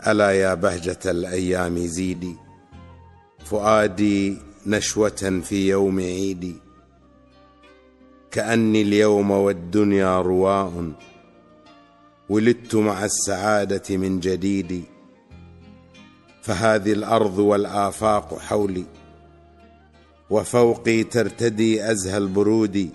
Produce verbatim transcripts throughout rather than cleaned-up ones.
ألا يا بهجة الأيام زيدي فؤادي نشوة في يوم عيدي، كأني اليوم والدنيا رواء ولدت مع السعادة من جديد. فهذه الأرض والآفاق حولي وفوقي ترتدي أزهى البرود.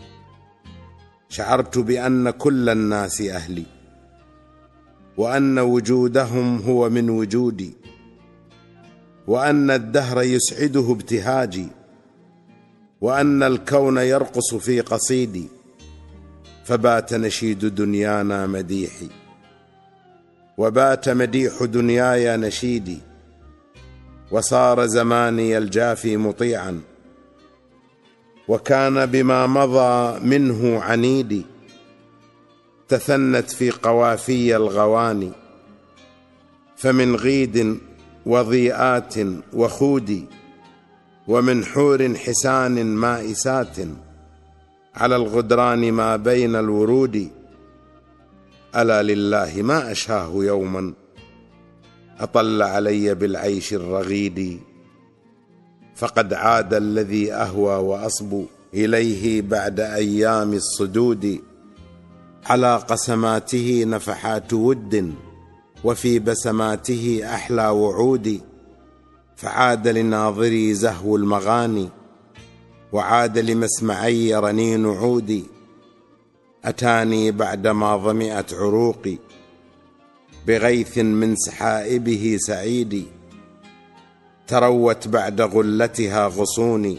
شعرت بأن كل الناس أهلي وأن وجودهم هو من وجودي، وأن الدهر يسعده ابتهاجي، وأن الكون يرقص في قصيدي. فبات نشيد دنيانا مديحي وبات مديح دنياي نشيدي، وصار زماني الجافي مطيعا وكان بما مضى منه عنيدي. تثنت في قوافي الغواني فمن غيد وضيئات وخود، ومن حور حسان مائسات على الغدران ما بين الورود. ألا لله ما أشاه يوما أطل علي بالعيش الرغيد، فقد عاد الذي أهوى وأصبو إليه بعد أيام الصدود. على قسماته نفحات ود وفي بسماته أحلى وعود، فعاد لناظري زهو المغاني وعاد لمسمعي رنين عودي. أتاني بعدما ظمئت عروقي بغيث من سحائبه سعيدي، تروت بعد غلتها غصوني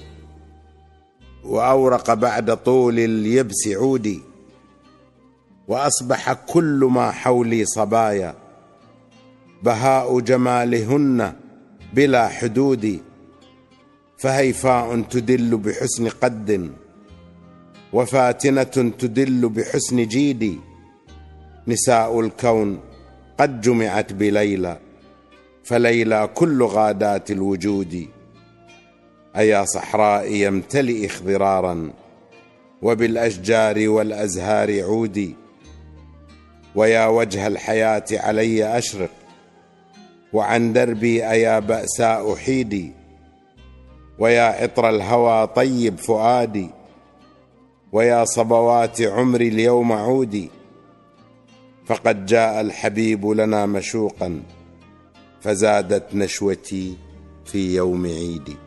وأورق بعد طول اليبس عودي. وأصبح كل ما حولي صبايا بهاء جمالهن بلا حدود. فهيفاء تدل بحسن قد وفاتنة تدل بحسن جيد. نساء الكون قد جمعت بليلى فليلى كل غادات الوجود. أيا صحراء يمتلئ اخضرارا وبالأشجار والأزهار عودي. ويا وجه الحياة علي أشرق وعن دربي أيا بأساء حيدي. ويا عطر الهوى طيب فؤادي ويا صبوات عمري اليوم عودي. فقد جاء الحبيب لنا مشوقا فزادت نشوتي في يوم عيدي.